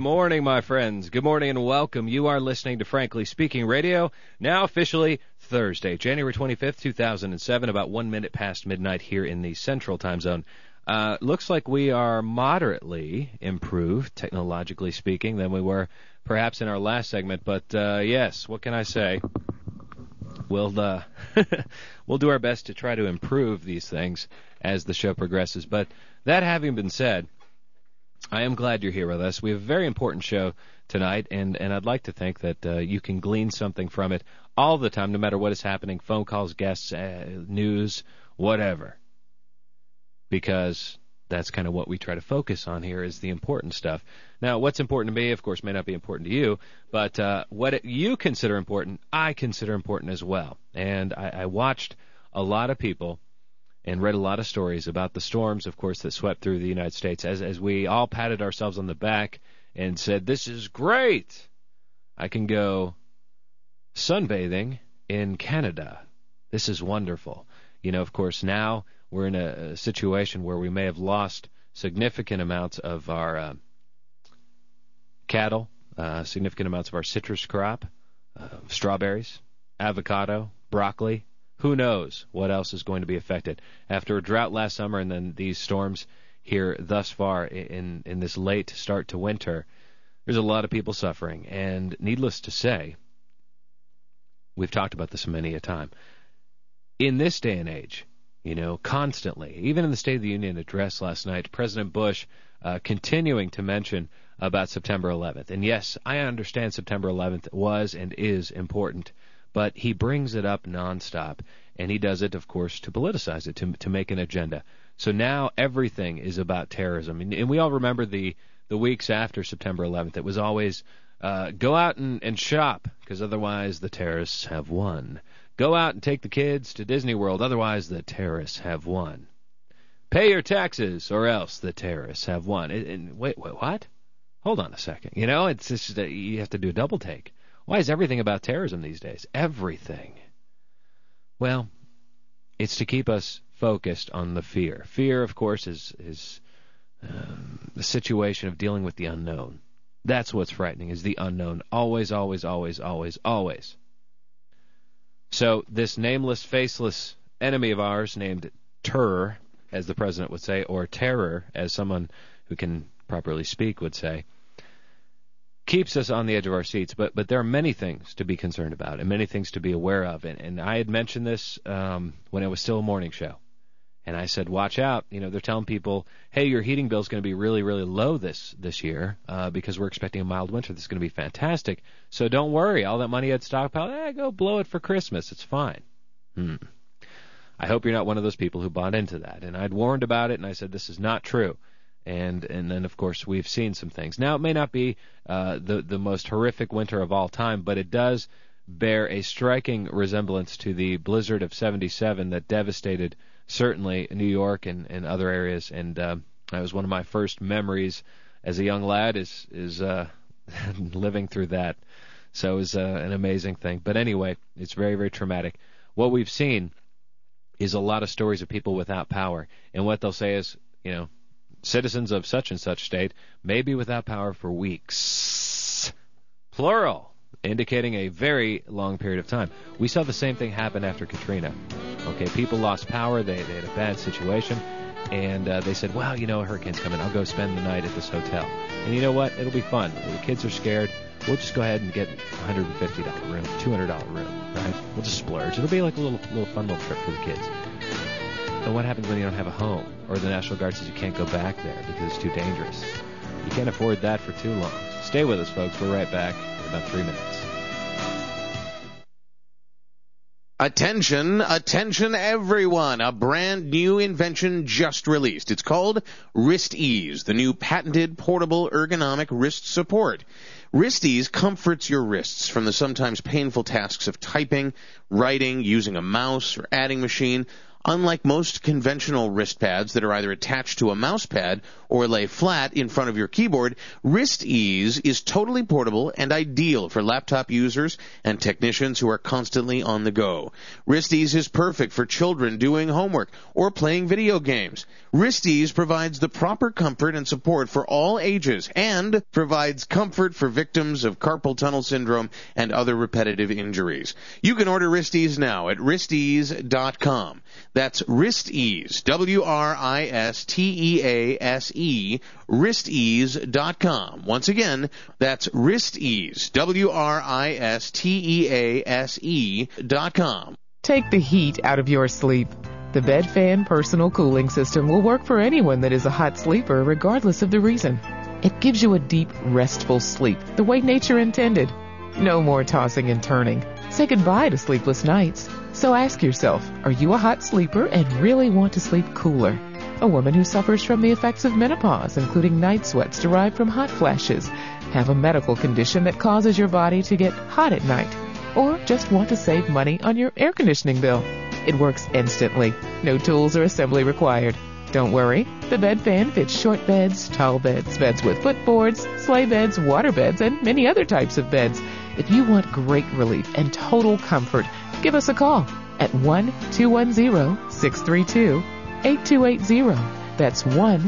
morning, my friends. Good morning and welcome. You are listening to Frankly Speaking Radio, now officially Thursday, January 25th, 2007, about 1 minute past midnight here in the Central Time Zone. Looks like we are moderately improved, technologically speaking, than we were perhaps in our last segment. But, yes, what can I say? We'll we'll do our best to try to improve these things as the show progresses. But that having been said, I am glad you're here with us. We have a very important show tonight, and I'd like to think that you can glean something from it all the time, no matter what is happening, phone calls, guests, news, whatever. Because that's kind of what we try to focus on here is the important stuff. Now, what's important to me, of course, may not be important to you, but what you consider important, I consider important as well. And I watched a lot of people and read a lot of stories about the storms, of course, that swept through the United States as we all patted ourselves on the back and said, this is great. I can go sunbathing in Canada. This is wonderful. You know, of course, now we're in a situation where we may have lost significant amounts of our cattle, significant amounts of our citrus crop, strawberries, avocado, broccoli. Who knows what else is going to be affected? After a drought last summer and then these storms here thus far in this late start to winter, there's a lot of people suffering. And needless to say, we've talked about this many a time. In this day and age, you know, constantly, even in the State of the Union address last night, President Bush continuing to mention about September 11th. And yes, I understand September 11th was and is important, but he brings it up nonstop, and he does it, of course, to politicize it, to make an agenda. So now everything is about terrorism. And we all remember the weeks after September 11th. It was always go out and shop, because otherwise the terrorists have won. Go out and take the kids to Disney World, otherwise the terrorists have won. Pay your taxes, or else the terrorists have won. And wait, what? Hold on a second. You know, it's just you have to do a double take. Why is everything about terrorism these days? Everything. Well, it's to keep us focused on the fear. Fear, of course, is the situation of dealing with the unknown. That's what's frightening, is the unknown. Always, always, always, always, always. So this nameless, faceless enemy of ours named Terror, as the president would say, or terror, as someone who can properly speak would say, keeps us on the edge of our seats. But there are many things to be concerned about and many things to be aware of. And I had mentioned this when it was still a morning show. And I said, watch out. You know, they're telling people, hey, your heating bill is going to be really, really low this year because we're expecting a mild winter. This is going to be fantastic. So don't worry. All that money you had stockpiled, go blow it for Christmas. It's fine. I hope you're not one of those people who bought into that. And I'd warned about it, and I said, this is not true. And then, of course, we've seen some things. Now, it may not be the most horrific winter of all time, but it does bear a striking resemblance to the blizzard of 77 that devastated certainly New York and other areas. And that was one of my first memories as a young lad is living through that. So it was an amazing thing. But anyway, it's very, very traumatic. What we've seen is a lot of stories of people without power. And what they'll say is, you know, citizens of such and such state may be without power for weeks. Plural, indicating a very long period of time. We saw the same thing happen after Katrina. Okay, people lost power, they had a bad situation, and they said, well, you know, a hurricane's coming, I'll go spend the night at this hotel. And you know what? It'll be fun. The kids are scared. We'll just go ahead and get a $150 room, $200 room, right? We'll just splurge. It'll be like a little fun little trip for the kids. And what happens when you don't have a home, or the National Guard says you can't go back there because it's too dangerous? You can't afford that for too long. Stay with us, folks. We're right back in about 3 minutes. Attention, attention everyone. A brand new invention just released. It's called Wrist Ease, the new patented portable ergonomic wrist support. Wrist Ease comforts your wrists from the sometimes painful tasks of typing, writing, using a mouse or adding machine. Unlike most conventional wrist pads that are either attached to a mouse pad or lay flat in front of your keyboard, Wrist Ease is totally portable and ideal for laptop users and technicians who are constantly on the go. Wrist Ease is perfect for children doing homework or playing video games. Wrist Ease provides the proper comfort and support for all ages and provides comfort for victims of carpal tunnel syndrome and other repetitive injuries. You can order Wrist Ease now at wristease.com. That's Wrist Ease, WRISTEASE, wristease.com. Once again, that's Wrist Ease, WRISTEASE.com. Take the heat out of your sleep. The Bed Fan Personal Cooling System will work for anyone that is a hot sleeper, regardless of the reason. It gives you a deep, restful sleep, the way nature intended. No more tossing and turning. Say goodbye to sleepless nights. So ask yourself, are you a hot sleeper and really want to sleep cooler? A woman who suffers from the effects of menopause, including night sweats derived from hot flashes, have a medical condition that causes your body to get hot at night, or just want to save money on your air conditioning bill. It works instantly. No tools or assembly required. Don't worry, the Bed Fan fits short beds, tall beds, beds with footboards, sleigh beds, water beds, and many other types of beds. If you want great relief and total comfort, give us a call at 1-210-632-8280. That's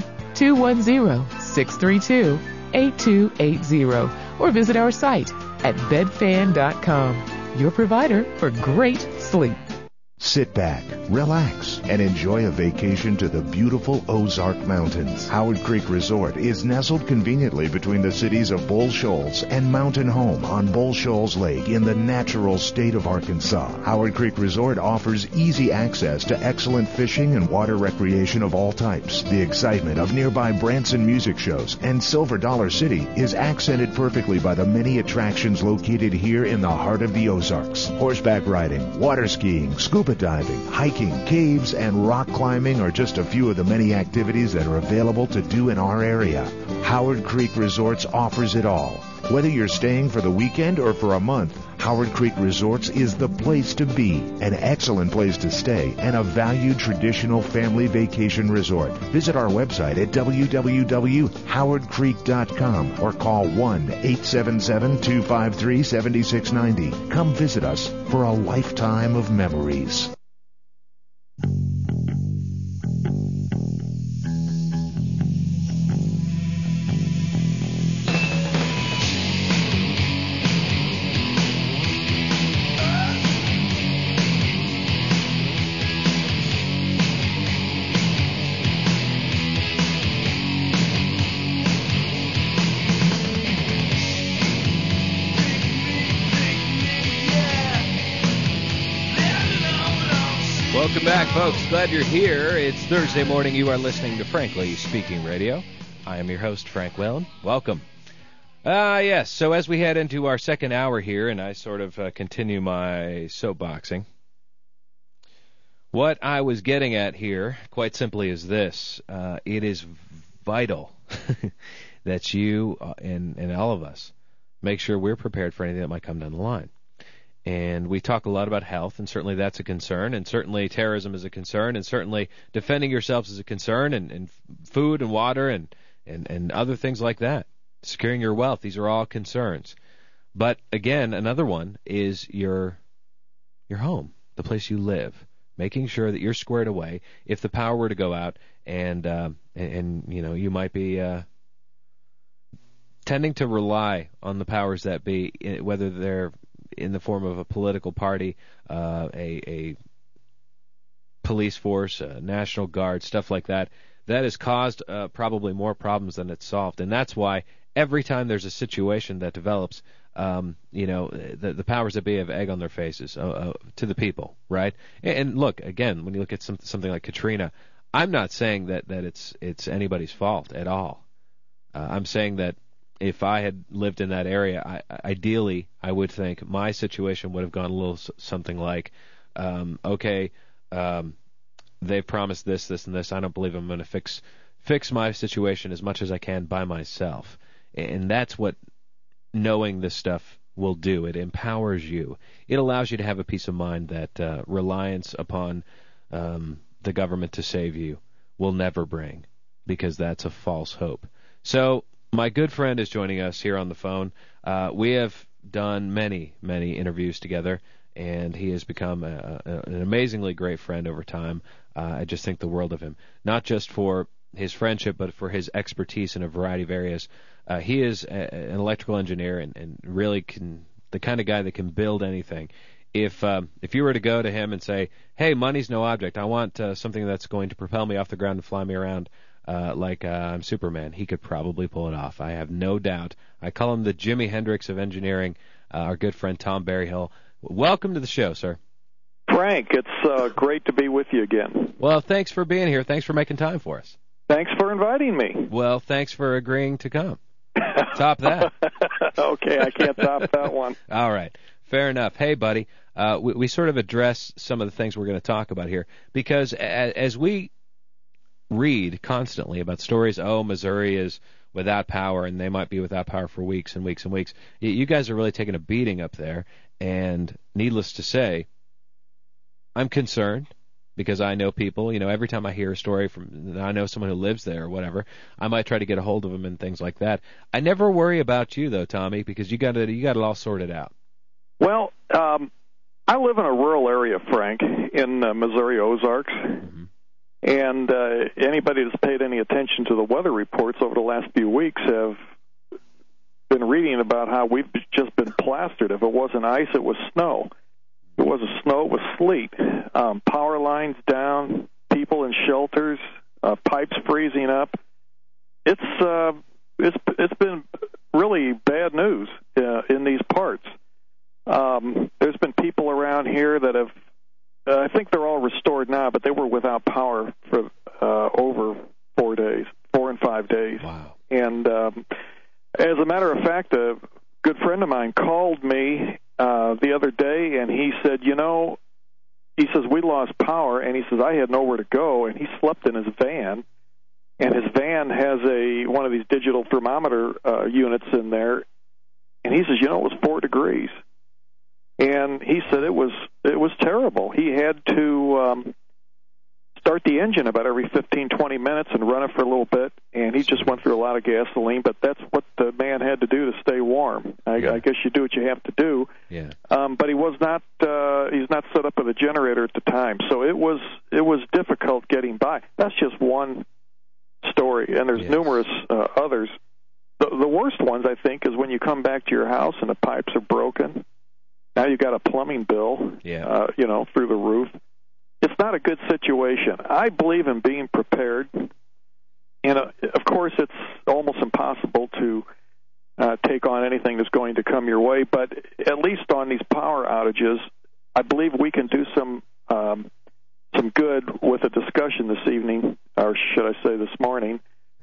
1-210-632-8280. Or visit our site at bedfan.com, your provider for great sleep. Sit back, relax, and enjoy a vacation to the beautiful Ozark Mountains. Howard Creek Resort is nestled conveniently between the cities of Bull Shoals and Mountain Home on Bull Shoals Lake in the natural state of Arkansas. Howard Creek Resort offers easy access to excellent fishing and water recreation of all types. The excitement of nearby Branson music shows and Silver Dollar City is accented perfectly by the many attractions located here in the heart of the Ozarks. Horseback riding, water skiing, scuba diving, hiking, caves, and rock climbing are just a few of the many activities that are available to do in our area. Howard Creek Resorts offers it all. Whether you're staying for the weekend or for a month, Howard Creek Resorts is the place to be, an excellent place to stay, and a valued traditional family vacation resort. Visit our website at www.howardcreek.com or call 1-877-253-7690. Come visit us for a lifetime of memories. Welcome back, folks. Glad you're here. It's Thursday morning. You are listening to Frankly Speaking Radio. I am your host, Frank Whalen. Welcome. Yes, so as we head into our second hour here, and I sort of continue my soapboxing, what I was getting at here, quite simply, is this. It is vital that you and all of us make sure we're prepared for anything that might come down the line. And we talk a lot about health, and certainly that's a concern, and certainly terrorism is a concern, and certainly defending yourselves is a concern, and food and water and other things like that. Securing your wealth, these are all concerns. But again, another one is your home, the place you live, making sure that you're squared away if the power were to go out, and you know, you might be tending to rely on the powers that be, whether they're in the form of a political party, a police force, a National Guard, stuff like that. That has caused probably more problems than it's solved. And that's why every time there's a situation that develops, the powers that be have egg on their faces to the people, right? And look, again, when you look at something like Katrina, I'm not saying that it's anybody's fault at all. I'm saying that if I had lived in that area, ideally, I would think my situation would have gone a little something like, they've promised this, and this. I don't believe I'm going to fix my situation as much as I can by myself. And that's what knowing this stuff will do. It empowers you. It allows you to have a peace of mind that reliance upon the government to save you will never bring, because that's a false hope. So my good friend is joining us here on the phone. We have done many, many interviews together, and he has become an amazingly great friend over time. I just think the world of him, not just for his friendship, but for his expertise in a variety of areas. He is an electrical engineer and really the kind of guy that can build anything. If you were to go to him and say, hey, money's no object, I want something that's going to propel me off the ground and fly me around like I'm Superman, he could probably pull it off. I have no doubt. I call him the Jimi Hendrix of engineering, our good friend Tom Berryhill. Welcome to the show, sir. Frank, it's great to be with you again. Well, thanks for being here. Thanks for making time for us. Thanks for inviting me. Well, thanks for agreeing to come. Top that. Okay, I can't top that one. All right. Fair enough. Hey, buddy, we sort of address some of the things we're going to talk about here, because as we read constantly about stories, Missouri is without power, and they might be without power for weeks and weeks and weeks. You guys are really taking a beating up there, and needless to say, I'm concerned, because I know people, every time I hear a story I know someone who lives there or whatever, I might try to get a hold of them and things like that. I never worry about you, though, Tommy, because you got it all sorted out. Well, I live in a rural area, Frank, in Missouri Ozarks. Mm-hmm. And anybody that's paid any attention to the weather reports over the last few weeks have been reading about how we've just been plastered. If it wasn't ice, it was snow. If it wasn't snow, it was sleet. Power lines down, people in shelters, pipes freezing up. It's been really bad news in these parts. There's been people around here that have, I think they're all restored now, but they were without power for over 4 and 5 days. Wow. And as a matter of fact, a good friend of mine called me the other day, and he said, he says, we lost power, and he says, I had nowhere to go, and he slept in his van, and his van has one of these digital thermometer units in there, and he says, it was 4 degrees. And he said it was terrible. He had to start the engine about every 15, 20 minutes and run it for a little bit, and he just went through a lot of gasoline, but that's what the man had to do to stay warm. I guess you do what you have to do. Yeah. But he was not he's not set up with a generator at the time, so it was difficult getting by. That's just one story, and there's numerous others. The worst ones, I think, is when you come back to your house and the pipes are broken. Now you've got a plumbing bill, through the roof. It's not a good situation. I believe in being prepared. And, of course, it's almost impossible to take on anything that's going to come your way. But at least on these power outages, I believe we can do some good with a discussion this evening, or should I say this morning.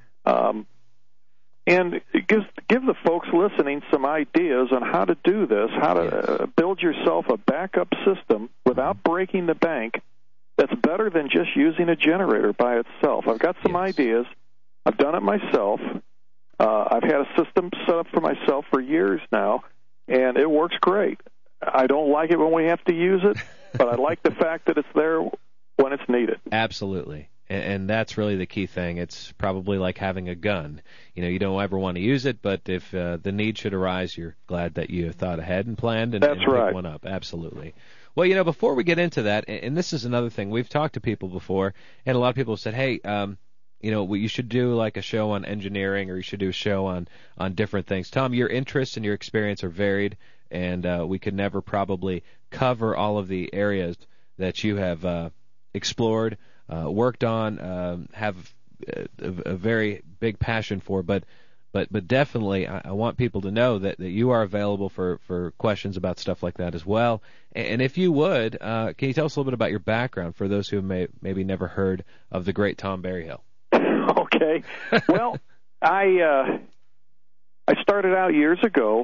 And give the folks listening some ideas on how to do this, how to build yourself a backup system without breaking the bank that's better than just using a generator by itself. I've got some ideas. I've done it myself. I've had a system set up for myself for years now, and it works great. I don't like it when we have to use it, but I like the fact that it's there when it's needed. Absolutely. And that's really the key thing. It's probably like having a gun. You don't ever want to use it, but if the need should arise, you're glad that you thought ahead and planned and picked one up. Absolutely. Well, before we get into that, and this is another thing, we've talked to people before, and a lot of people have said, hey, you should do like a show on engineering, or you should do a show on different things. Tom, your interests and your experience are varied, and we could never probably cover all of the areas that you have explored, worked on, have a very big passion for, but definitely I want people to know that you are available for questions about stuff like that as well. And if you would, can you tell us a little bit about your background for those who maybe never heard of the great Tom Berryhill? Okay. Well, I started out years ago.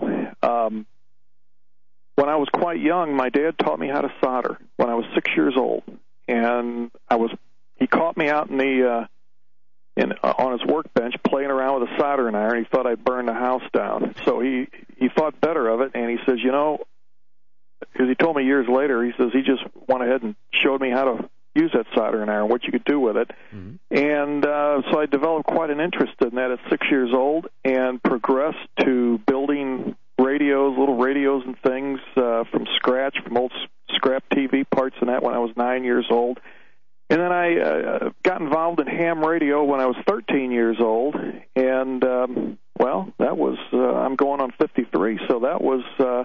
When I was quite young, my dad taught me how to solder when I was 6 years old, and he caught me out on his workbench playing around with a soldering iron. He thought I'd burn the house down, so he thought better of it, and he says, because he told me years later, he says he just went ahead and showed me how to use that soldering iron, what you could do with it. Mm-hmm. And so I developed quite an interest in that at 6 years old and progressed to building radios, little radios and things from scratch, from old scrap TV parts and that when I was 9 years old. And then I got involved in ham radio when I was 13 years old. And, well, that was, I'm going on 53, so that was,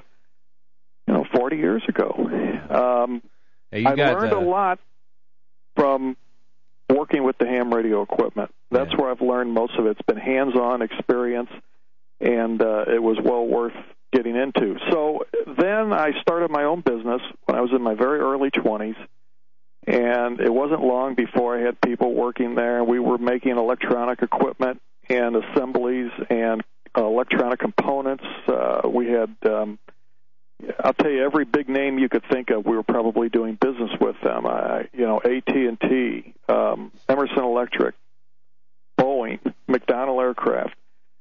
40 years ago. I learned a lot from working with the ham radio equipment. That's where I've learned most of it. It's been hands-on experience, and it was well worth getting into. So then I started my own business when I was in my very early 20s, and it wasn't long before I had people working there. We were making electronic equipment and assemblies and electronic components. We had, I'll tell you, every big name you could think of, we were probably doing business with them. AT&T, Emerson Electric, Boeing, McDonnell Aircraft,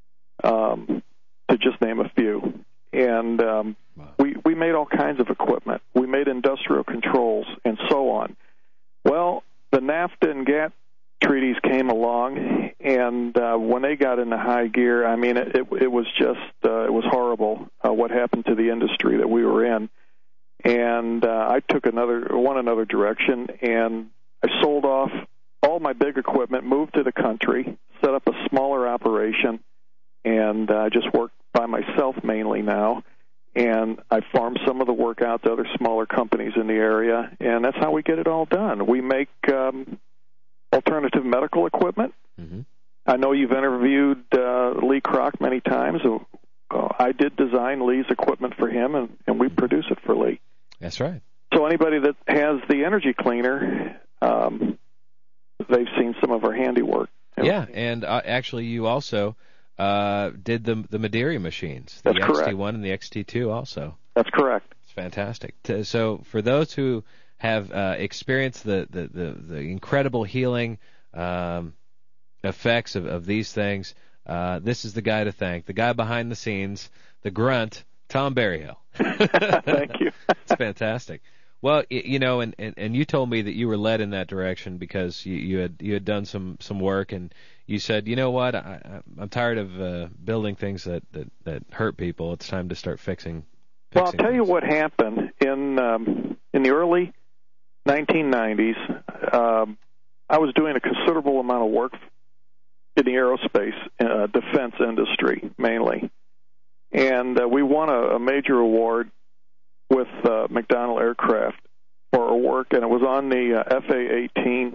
to just name a few. And we made all kinds of equipment. We made industrial controls and so on. Well, the NAFTA and GATT treaties came along, and when they got into high gear, I mean, it was just, it was horrible what happened to the industry that we were in. And I took another direction, and I sold off all my big equipment, moved to the country, set up a smaller operation, and I just work by myself mainly now. And I farm some of the work out to other smaller companies in the area, and that's how we get it all done. We make alternative medical equipment. Mm-hmm. I know you've interviewed Lee Kroc many times. I did design Lee's equipment for him, and we produce it for Lee. That's right. So anybody that has the energy cleaner, they've seen some of our handiwork. Yeah, and actually you also did the Maderi machines, the That's correct. XT1 and the XT2 also. That's correct. It's fantastic. So for those who have experienced the incredible healing effects of these things, this is the guy to thank, the guy behind the scenes, the grunt, Tom Berryhill. Thank you. It's fantastic. Well, and you told me that you were led in that direction because you had done some work, and you said, you know what, I'm tired of building things that hurt people. It's time to start fixing. Well, I'll tell you what happened in the early 1990s. I was doing a considerable amount of work in the aerospace defense industry mainly, and we won a major award with McDonnell Aircraft for our work, and it was on the FA-18.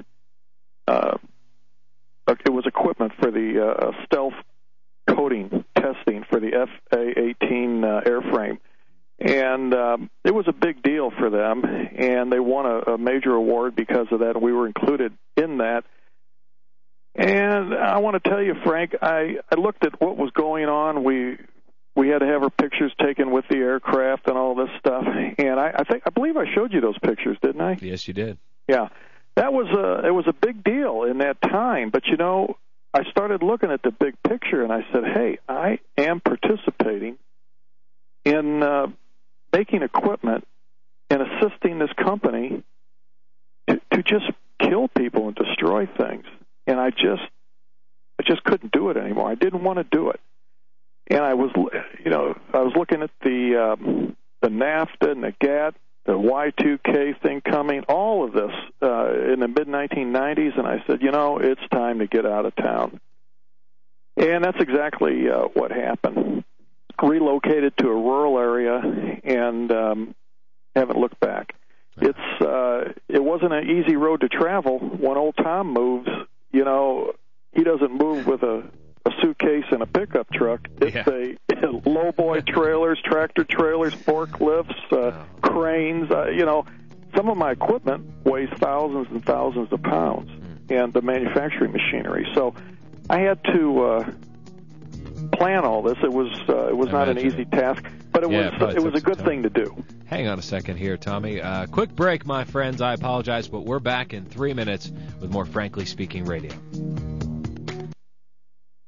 It was equipment for the stealth coating testing for the FA-18 airframe. And it was a big deal for them, and they won a major award because of that, and we were included in that. And I want to tell you, Frank, I looked at what was going on. We had to have our pictures taken with the aircraft and all this stuff. And I believe I showed you those pictures, didn't I? Yes, you did. Yeah. It was a big deal in that time. But, I started looking at the big picture, and I said, hey, I am participating in making equipment and assisting this company to just kill people and destroy things. And I just couldn't do it anymore. I didn't want to do it. And I was looking at the NAFTA and the GATT, the Y2K thing coming, all of this in the mid-1990s, and I said, it's time to get out of town. And that's exactly what happened. Relocated to a rural area and haven't looked back. It wasn't an easy road to travel. When old Tom moves, he doesn't move with a suitcase and a pickup truck. It's a lowboy trailers, tractor trailers, forklifts, cranes. Some of my equipment weighs thousands and thousands of pounds, and the manufacturing machinery. So I had to plan all this. It was not an easy task, but it was a good thing to do. Hang on a second here, Tommy. Quick break, my friends. I apologize, but we're back in 3 minutes with more Frankly Speaking Radio.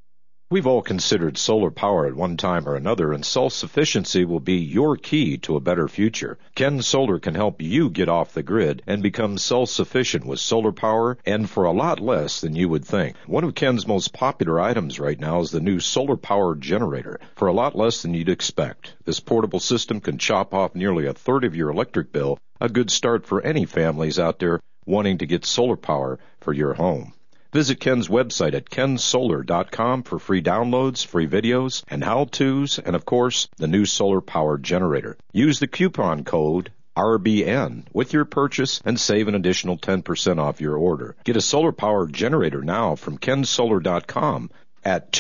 We've all considered solar power at one time or another, and self-sufficiency will be your key to a better future. Ken Solar can help you get off the grid and become self-sufficient with solar power, and for a lot less than you would think. One of Ken's most popular items right now is the new solar power generator. For a lot less than you'd expect, this portable system can chop off nearly a third of your electric bill, a good start for any families out there wanting to get solar power for your home. Visit Ken's website at kensolar.com for free downloads, free videos, and how-tos, and of course, the new solar power generator. Use the coupon code RBN with your purchase and save an additional 10% off your order. Get a solar power generator now from kensolar.com at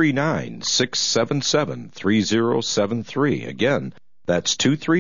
239-677-3073. Again, that's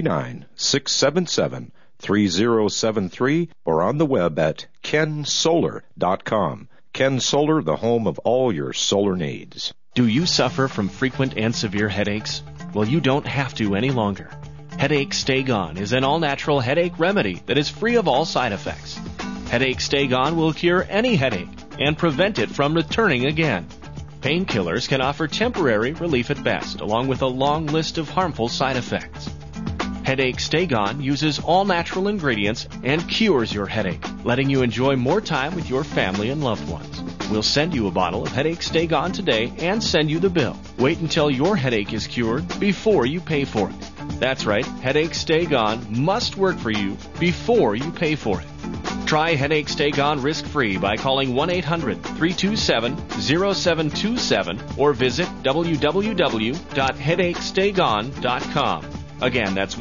239-677-3073 or on the web at kensolar.com. Ken Solar, the home of all your solar needs. Do you suffer from frequent and severe headaches? Well, you don't have to any longer. Headache Stay Gone is an all-natural headache remedy that is free of all side effects. Headache Stay Gone will cure any headache and prevent it from returning again. Painkillers can offer temporary relief at best, along with a long list of harmful side effects. Headache Stay Gone uses all-natural ingredients and cures your headache, letting you enjoy more time with your family and loved ones. We'll send you a bottle of Headache Stay Gone today and send you the bill. Wait until your headache is cured before you pay for it. That's right, Headache Stay Gone must work for you before you pay for it. Try Headache Stay Gone risk-free by calling 1-800-327-0727 or visit www.headachestaygone.com. Again, that's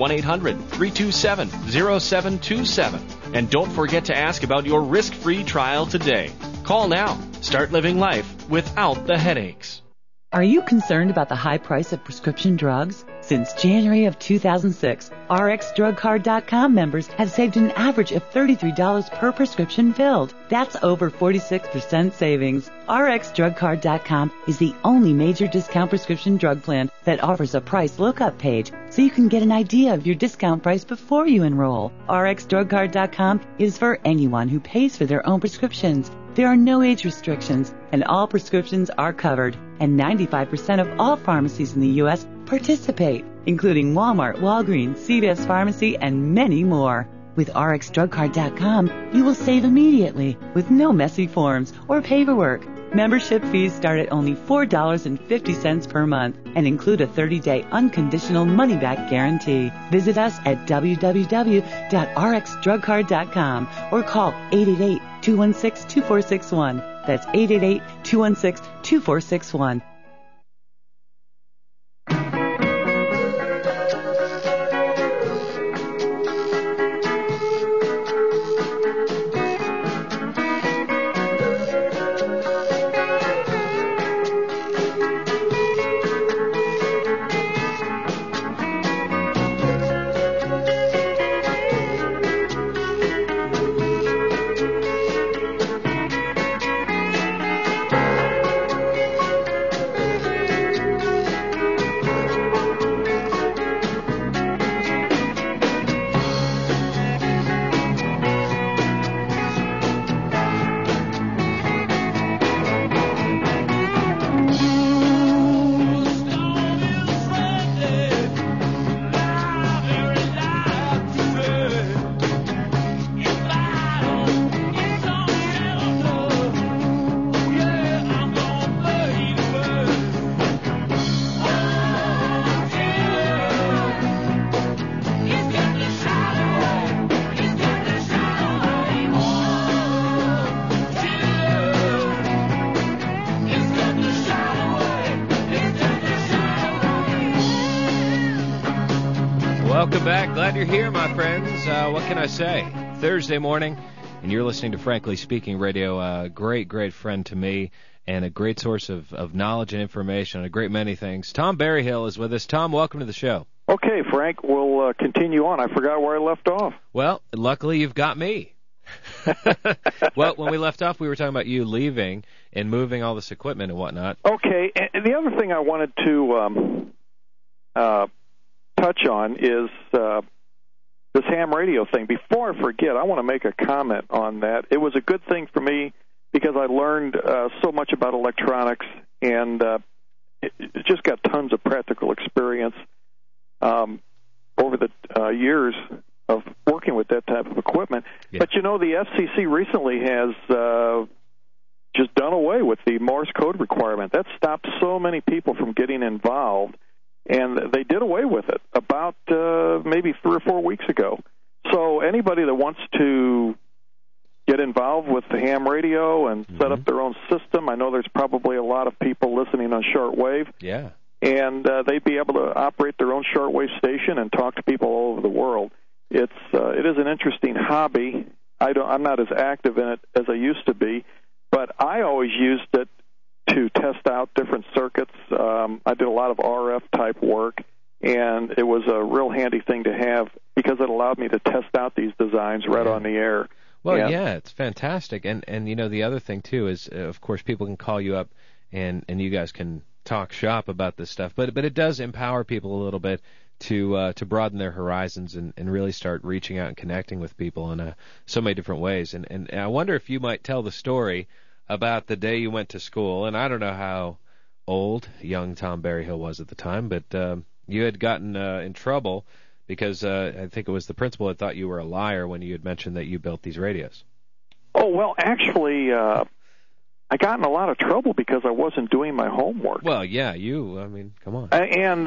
1-800-327-0727. And don't forget to ask about your risk-free trial today. Call now. Start living life without the headaches. Are you concerned about the high price of prescription drugs? Since January of 2006, RxDrugCard.com members have saved an average of $33 per prescription filled. That's over 46% savings. RxDrugCard.com is the only major discount prescription drug plan that offers a price lookup page so you can get an idea of your discount price before you enroll. RxDrugCard.com is for anyone who pays for their own prescriptions. There are no age restrictions, and all prescriptions are covered, and 95% of all pharmacies in the U.S. participate, including Walmart, Walgreens, CVS Pharmacy, and many more. With RxDrugCard.com, you will save immediately with no messy forms or paperwork. Membership fees start at only $4.50 per month and include a 30-day unconditional money-back guarantee. Visit us at www.rxdrugcard.com or call 888-216-2461. That's 888-216-2461. Welcome back. Glad you're here, my friends. What can I say? Thursday morning, and you're listening to Frankly Speaking Radio. A great friend to me and a great source of knowledge and information on a great many things. Tom Berryhill is with us. Tom, welcome to the show. Okay, Frank, we'll continue on. I forgot where I left off. Well, luckily you've got me. Well, when we left off, we were talking about you leaving and moving all this equipment and whatnot. Okay, and the other thing I wanted to touch on is this ham radio thing. Before I forget, I want to make a comment on that. It was a good thing for me because I learned so much about electronics, and just got tons of practical experience over the years of working with that type of equipment. Yeah. But, the FCC recently has just done away with the Morse code requirement. That stopped so many people from getting involved, and they did away with it about maybe 3 or 4 weeks ago. So anybody that wants to get involved with the ham radio and set up their own system, I know there's probably a lot of people listening on shortwave. Yeah. And they'd be able to operate their own shortwave station and talk to people all over the world. It is an interesting hobby. I'm not as active in it as I used to be, but I always used it to test out different circuits. I did a lot of RF type work, and it was a real handy thing to have because it allowed me to test out these designs right on the air. Well, yeah, it's fantastic. And the other thing, too, is, of course, people can call you up and you guys can talk shop about this stuff. But it does empower people a little bit to broaden their horizons and really start reaching out and connecting with people in so many different ways. And I wonder if you might tell the story about the day you went to school. And I don't know how old young Tom Berryhill was at the time, but you had gotten in trouble because I think it was the principal had thought you were a liar when you had mentioned that you built these radios. Oh, well, actually, I got in a lot of trouble because I wasn't doing my homework. Well, yeah, come on.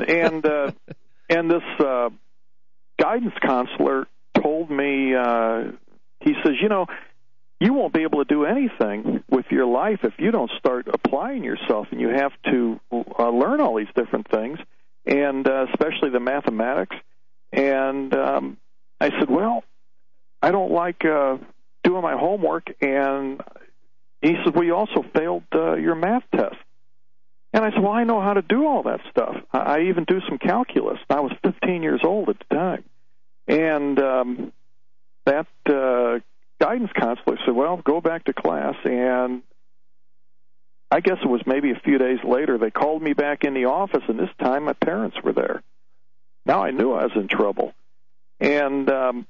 And this guidance counselor told me, he says, you won't be able to do anything with your life if you don't start applying yourself, and you have to learn all these different things, and especially the mathematics. And I said, well, I don't like doing my homework. And he said, well, you also failed your math test. And I said, well, I know how to do all that stuff. I even do some calculus. I was 15 years old at the time. And that guidance counselor said, well, go back to class. And I guess it was maybe a few days later, they called me back in the office, and this time my parents were there. Now I knew I was in trouble. And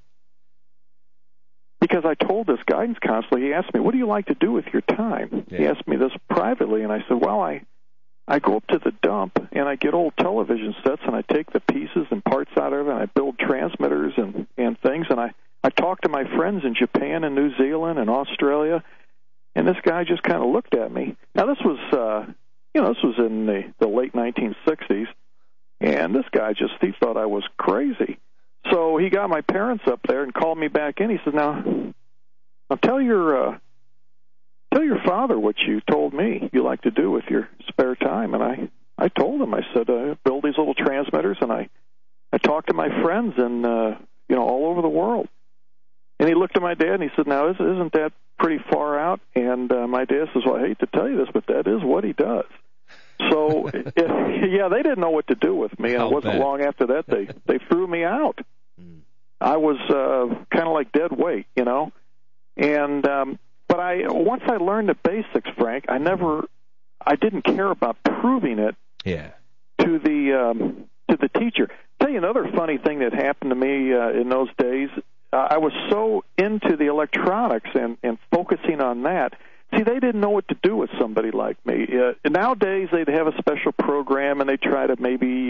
because I told this guidance counselor, he asked me, what do you like to do with your time? Yeah. He asked me this privately, and I said, well, I go up to the dump, and I get old television sets, and I take the pieces and parts out of it, and I build transmitters and things, and I talk to my friends in Japan and New Zealand and Australia, and this guy just kind of looked at me. Now, this was, this was in the late 1960s, and this guy he thought I was crazy. So he got my parents up there and called me back in. He said, now tell your father what you told me you like to do with your spare time. And I told him, I said, I build these little transmitters, and I talk to my friends and, all over the world. And he looked at my dad and he said, now, isn't that pretty far out? And my dad says, well, I hate to tell you this, but that is what he does. So, they didn't know what to do with me, and it wasn't long after that they threw me out. I was kind of like dead weight, And but once I learned the basics, Frank, I didn't care about proving it to the teacher. I'll tell you another funny thing that happened to me in those days. I was so into the electronics and focusing on that. See, they didn't know what to do with somebody like me. Nowadays, they'd have a special program, and they try to maybe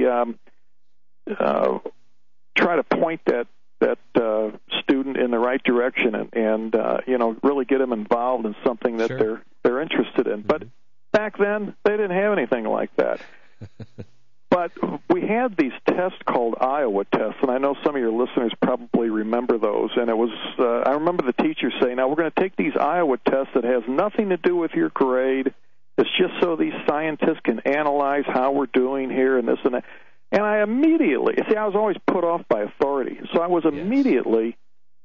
try to point that student in the right direction and really get them involved in something that they're interested in. But back then, they didn't have anything like that. But we had these tests called Iowa tests, and I know some of your listeners probably remember those. And it was I remember the teacher saying, now we're going to take these Iowa tests that has nothing to do with your grade. It's just so these scientists can analyze how we're doing here and this and that. And I immediately, I was always put off by authority, so I was immediately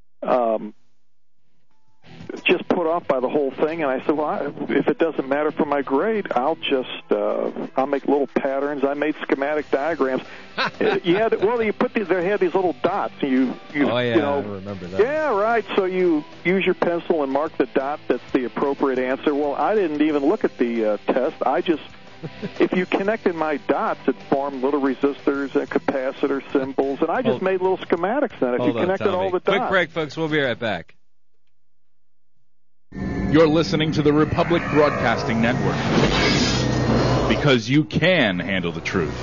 just put off by the whole thing. And I said, well, if it doesn't matter for my grade, I'll make little patterns. I made schematic diagrams. They had these little dots. I remember that. Yeah, right. So you use your pencil and mark the dot that's the appropriate answer. Well, I didn't even look at the test. If you connected my dots, it formed little resistors and capacitor symbols, and I just made little schematics then. If you connected all the dots. Quick break, folks. We'll be right back. You're listening to the Republic Broadcasting Network. because you can handle the truth.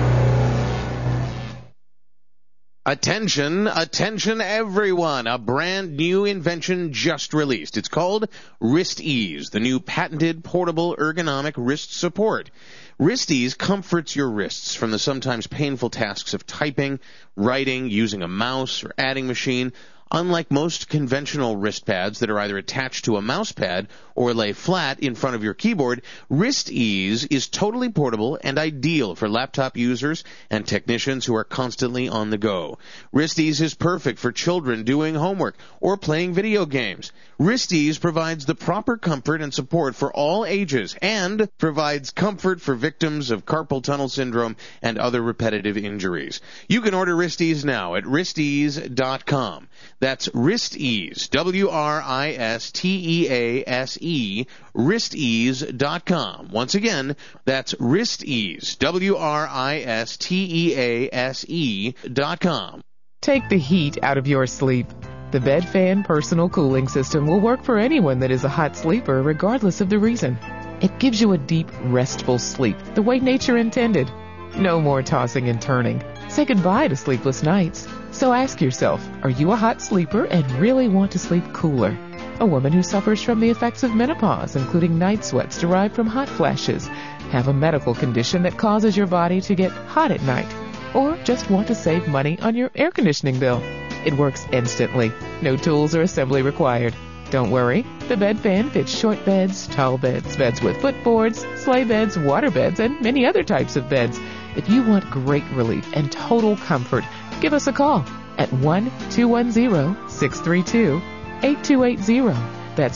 Attention, attention everyone. A brand new invention just released. It's called Wrist Ease, the new patented portable ergonomic wrist support. Wrist Ease comforts your wrists from the sometimes painful tasks of typing, writing, using a mouse, or adding machine. Unlike most conventional wrist pads that are either attached to a mouse pad or lay flat in front of your keyboard, Wrist Ease is totally portable and ideal for laptop users and technicians who are constantly on the go. Wrist Ease is perfect for children doing homework or playing video games. Wrist Ease provides the proper comfort and support for all ages and provides comfort for victims of carpal tunnel syndrome and other repetitive injuries. You can order Wrist Ease now at wristease.com. That's Wrist Ease, WRISTEASE, wristease.com. Once again, that's Wrist Ease, WRISTEASE.com. Take the heat out of your sleep. The Bed Fan personal cooling system will work for anyone that is a hot sleeper, regardless of the reason. It gives you a deep, restful sleep, the way nature intended. No more tossing and turning. Say goodbye to sleepless nights. So ask yourself, are you a hot sleeper and really want to sleep cooler? A woman who suffers from the effects of menopause, including night sweats derived from hot flashes, have a medical condition that causes your body to get hot at night, or just want to save money on your air conditioning bill. It works instantly. No tools or assembly required. Don't worry, the Bed Fan fits short beds, tall beds, beds with footboards, sleigh beds, water beds, and many other types of beds. If you want great relief and total comfort, give us a call at 1-210-632-8280. That's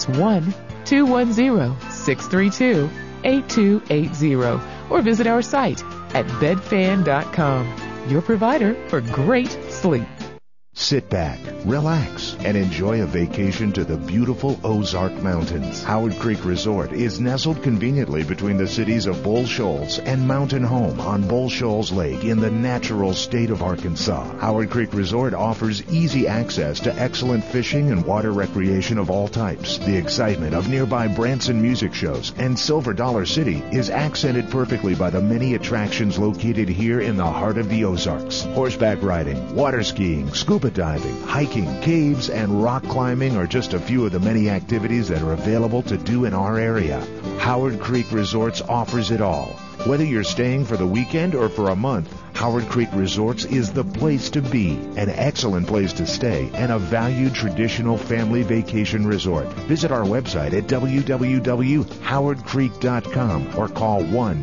1-210-632-8280. Or visit our site at bedfan.com, your provider for great sleep. Sit back, relax, and enjoy a vacation to the beautiful Ozark Mountains. Howard Creek Resort is nestled conveniently between the cities of Bull Shoals and Mountain Home on Bull Shoals Lake in the natural state of Arkansas. Howard Creek Resort offers easy access to excellent fishing and water recreation of all types. The excitement of nearby Branson music shows and Silver Dollar City is accented perfectly by the many attractions located here in the heart of the Ozarks. Horseback riding, water skiing, scuba diving, hiking, caves, and rock climbing are just a few of the many activities that are available to do in our area. Howard Creek Resorts offers it all. Whether you're staying for the weekend or for a month, Howard Creek Resorts is the place to be, an excellent place to stay, and a valued traditional family vacation resort. Visit our website at www.howardcreek.com or call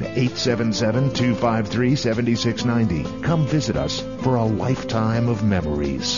1-877-253-7690. Come visit us for a lifetime of memories.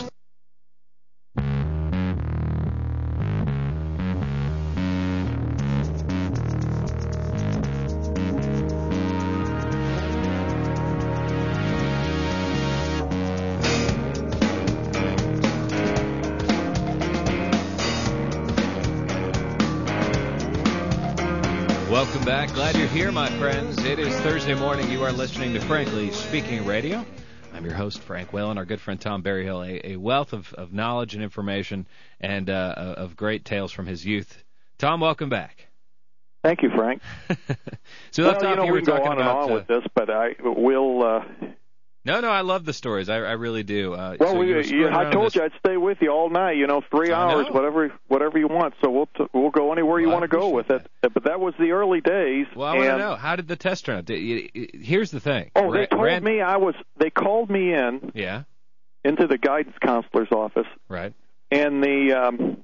Welcome back. Glad you're here, my friends. It is Thursday morning. You are listening to Frankly Speaking Radio. I'm your host, Frank Whalen. Our good friend Tom Berryhill, a wealth of knowledge and information and of great tales from his youth. Tom, welcome back. Thank you, Frank. So we were go talking on about and on with this, but I will. No, I love the stories. I really do. I told you I'd stay with you all night. 3 hours, whatever you want. So we'll go anywhere you want to go with it. But that was the early days. Well, I want to know, how did the test turn out? Here's the thing. Oh, they told me They called me in. Yeah. Into the guidance counselor's office. Right. And the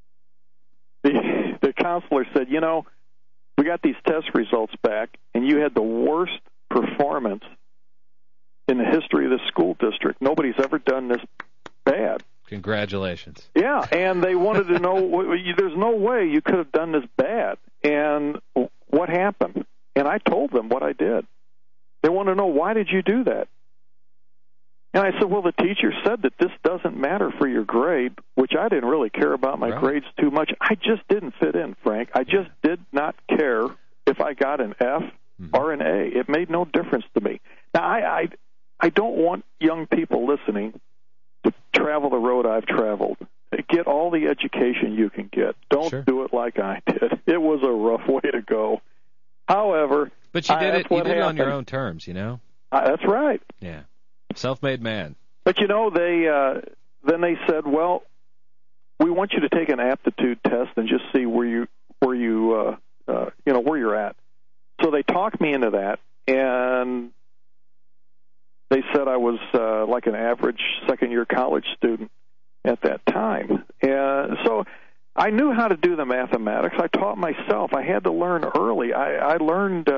counselor said, we got these test results back, and you had the worst performance in the history of the school district. Nobody's ever done this bad. Congratulations. Yeah, and they wanted to know, there's no way you could have done this bad. And what happened? And I told them what I did. They want to know, why did you do that? And I said, well, the teacher said that this doesn't matter for your grade, which I didn't really care about my grades too much. I just didn't fit in, Frank. I just did not care if I got an F or an A. It made no difference to me. Now, I don't want young people listening to travel the road I've traveled. Get all the education you can get. Don't do it like I did. It was a rough way to go. However, But you did it on your own terms, you know? That's right. Yeah. Self-made man. But, you know, then they said, well, we want you to take an aptitude test and just see where you're at. So they talked me into that, and they said I was like an average second-year college student at that time. And so I knew how to do the mathematics. I taught myself. I had to learn early. I learned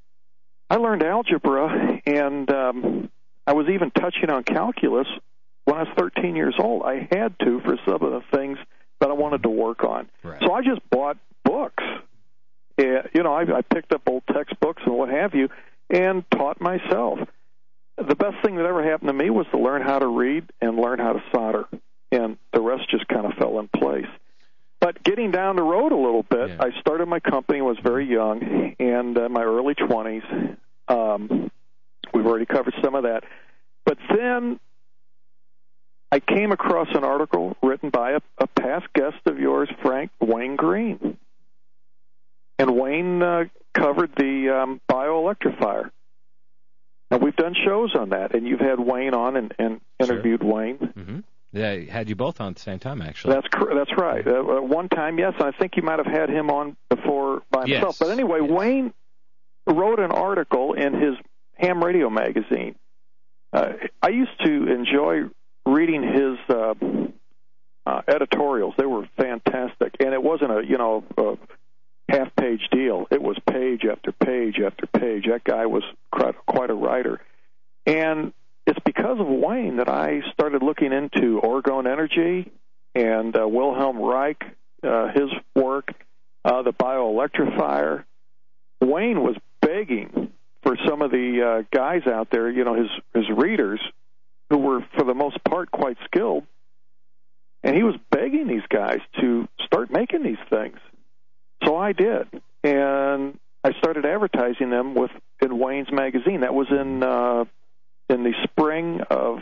algebra, and I was even touching on calculus when I was 13 years old. I had to for some of the things that I wanted to work on. Right. So I just bought books. You know, I picked up old textbooks and what have you and taught myself. The best thing that ever happened to me was to learn how to read and learn how to solder, and the rest just kind of fell in place. But getting down the road a little bit, I started my company, was very young, and in my early 20s. We've already covered some of that. But then I came across an article written by a past guest of yours, Frank, Wayne Green. And Wayne covered the bioelectrifier. Now, we've done shows on that, and you've had Wayne on and interviewed Wayne. Mm-hmm. Yeah, I had you both on at the same time, actually. That's right. One time, yes, I think you might have had him on before by himself. But anyway, Wayne wrote an article in his ham radio magazine. I used to enjoy reading his editorials. They were fantastic, and it wasn't a half-page deal. It was page after page after page. That guy was quite a writer. And it's because of Wayne that I started looking into Orgone Energy and Wilhelm Reich, his work, the bioelectrifier. Wayne was begging for some of the guys out there, you know, his readers, who were, for the most part, quite skilled. And he was begging these guys to start making these things. So I did, and I started advertising them in Wayne's magazine. That was in the spring of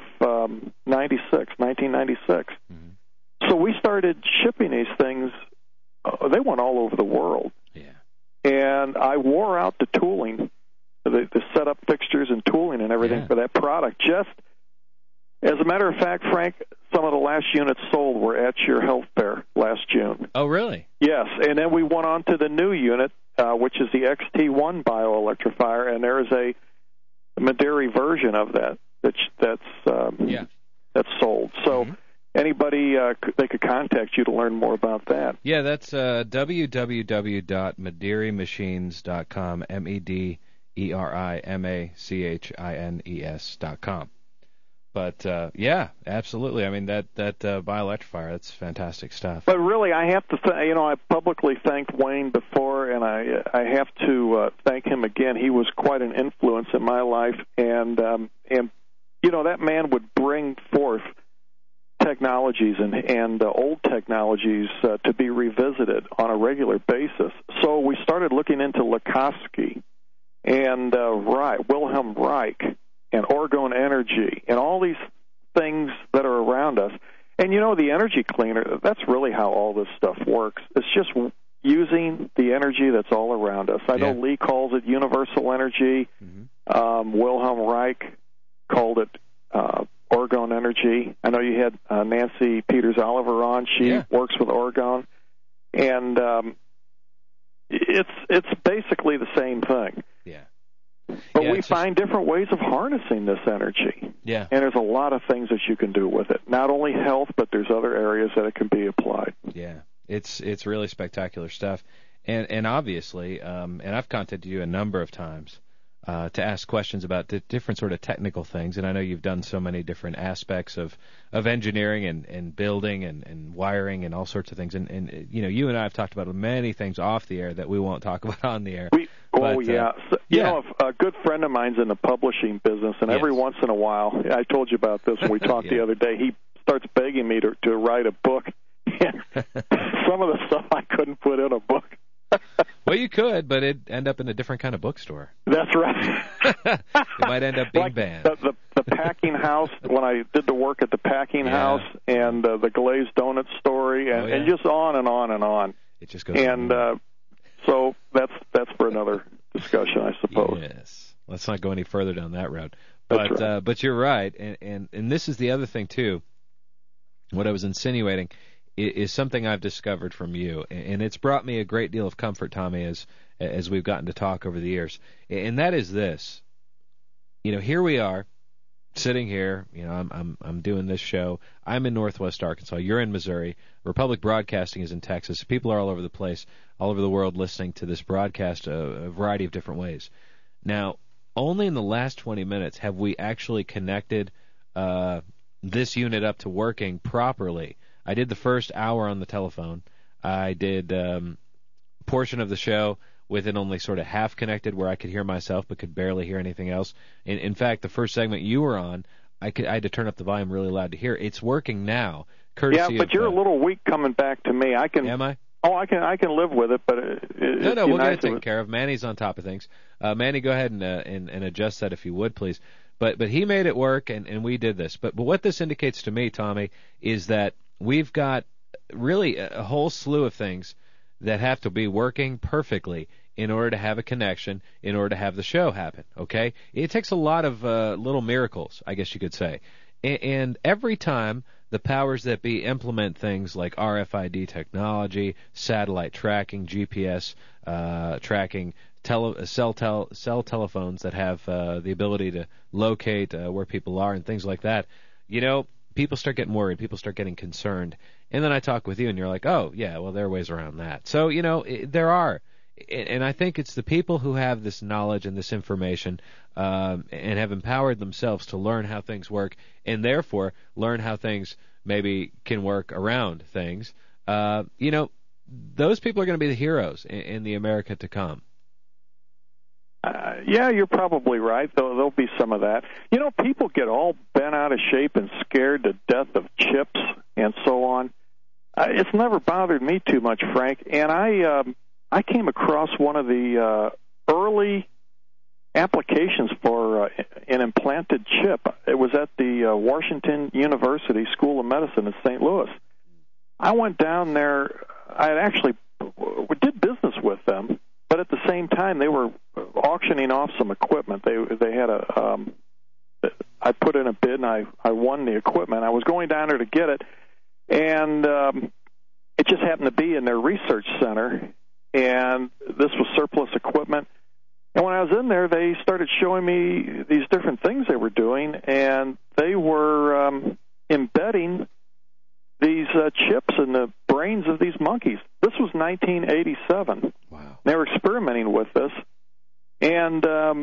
1996. Mm-hmm. So we started shipping these things. They went all over the world. Yeah. And I wore out the tooling, the setup fixtures and tooling and everything for that product. Just as a matter of fact, Frank, some of the last units sold were at your health fair last June. Oh, really? Yes, and then we went on to the new unit, which is the XT1 bioelectrifier, and there is a Mederi version of that's sold. So anybody, they could contact you to learn more about that. Yeah, that's www.mederimachines.com, MEDERIMACHINES.com. But, yeah, absolutely. I mean, that bioelectrifier, that's fantastic stuff. But really, I have to I publicly thanked Wayne before, and I have to thank him again. He was quite an influence in my life, and that man would bring forth technologies and old technologies to be revisited on a regular basis. So we started looking into Lakosky and Wilhelm Reich and Orgone Energy, and all these things that are around us. And, the energy cleaner, that's really how all this stuff works. It's just using the energy that's all around us. I know Lee calls it universal energy. Mm-hmm. Wilhelm Reich called it Orgone Energy. I know you had Nancy Peters-Oliver on. She works with Orgone. And it's basically the same thing. Yeah. But we find different ways of harnessing this energy. Yeah. And there's a lot of things that you can do with it. Not only health, but there's other areas that it can be applied. Yeah. It's really spectacular stuff. And obviously, and I've contacted you a number of times to ask questions about the different sort of technical things. And I know you've done so many different aspects of engineering and building and wiring and all sorts of things. And you and I have talked about many things off the air that we won't talk about on the air. A good friend of mine's in the publishing business, and every once in a while, I told you about this when we talked the other day, he starts begging me to write a book. And some of the stuff I couldn't put in a book. Well, you could, but it'd end up in a different kind of bookstore. That's right. It might end up being banned. The packing house, when I did the work at the packing house, and the glazed donut story, and just on and on and on. It just goes on. So that's for another discussion, I suppose. Yes. Let's not go any further down that road. That's right. But you're right, and this is the other thing too. What I was insinuating is something I've discovered from you, and it's brought me a great deal of comfort, Tommy, as we've gotten to talk over the years. And that is this. Here we are, sitting here. I'm doing this show. I'm in Northwest Arkansas. You're in Missouri. Republic Broadcasting is in Texas. People are all over the place, all over the world, listening to this broadcast a variety of different ways. Now, only in the last 20 minutes have we actually connected this unit up to working properly. I did the first hour on the telephone. I did portion of the show with it only sort of half connected where I could hear myself but could barely hear anything else. In fact, the first segment you were on, I had to turn up the volume really loud to hear. It's working now. Courtesy yeah, but you're a little weak coming back to me. Am I? Oh, I can live with it, but no, we'll get it taken care of. Manny's on top of things. Manny, go ahead and adjust that if you would, please. But he made it work, and we did this. But what this indicates to me, Tommy, is that we've got really a whole slew of things that have to be working perfectly in order to have a connection, in order to have the show happen. Okay? It takes a lot of little miracles, I guess you could say. And every time the powers that be implement things like RFID technology, satellite tracking, GPS tracking, cell telephones that have the ability to locate where people are and things like that, people start getting worried, people start getting concerned. And then I talk with you, and you're like, oh, yeah, well, there are ways around that. So, there are. And I think it's the people who have this knowledge and this information and have empowered themselves to learn how things work and therefore learn how things maybe can work around things. Those people are going to be the heroes in the America to come. Yeah, you're probably right. There'll be some of that. People get all bent out of shape and scared to death of chips and so on. It's never bothered me too much, Frank. And I came across one of the early applications for an implanted chip. It was at the Washington University School of Medicine in St. Louis. I went down there. I actually did business with them, but at the same time they were auctioning off some equipment. They had I put in a bid and I won the equipment. I was going down there to get it, and it just happened to be in their research center. And this was surplus equipment. And when I was in there, they started showing me these different things they were doing, and they were embedding these chips in the brains of these monkeys. This was 1987. Wow. They were experimenting with this. And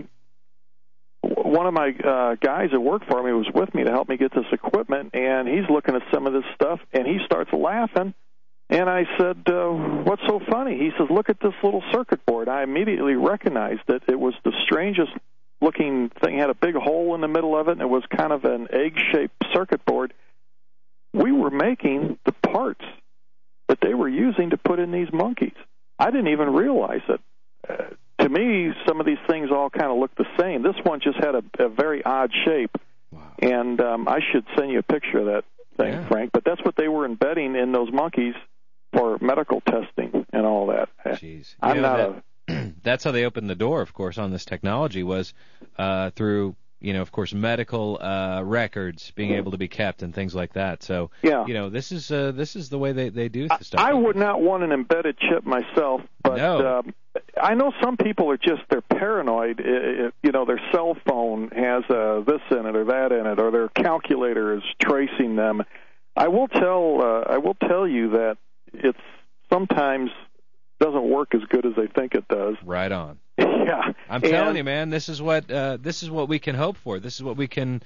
one of my guys that worked for me was with me to help me get this equipment, and he's looking at some of this stuff, and he starts laughing. And I said, what's so funny? He says, look at this little circuit board. I immediately recognized that it was the strangest looking thing. It had a big hole in the middle of it, and it was kind of an egg-shaped circuit board. We were making the parts that they were using to put in these monkeys. I didn't even realize it. To me, some of these things all kind of look the same. This one just had a very odd shape. Wow. And I should send you a picture of that thing, yeah. Frank. But that's what they were embedding in those monkeys for medical testing and all that. Jeez. That's how they opened the door, of course, on this technology was through, of course, medical records being able to be kept and things like that. So, yeah. This is the way they do this stuff. I would not want an embedded chip myself, but no. I know some people are they're paranoid. Their cell phone has this in it or that in it, or their calculator is tracing them. I will tell you that it's sometimes doesn't work as good as they think it does. Right on. Yeah. I'm telling you, man, this is what we can hope for. This is what we can,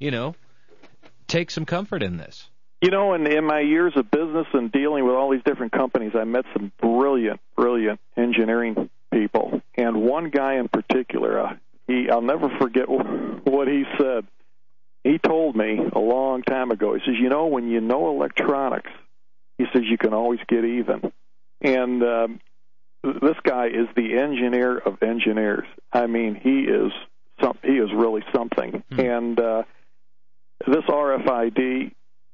take some comfort in this. In my years of business and dealing with all these different companies, I met some brilliant engineering people. And one guy in particular, I'll never forget what he said. He told me a long time ago, he says, when you know electronics, he says, you can always get even. And this guy is the engineer of engineers. I mean, he is really something. And this RFID,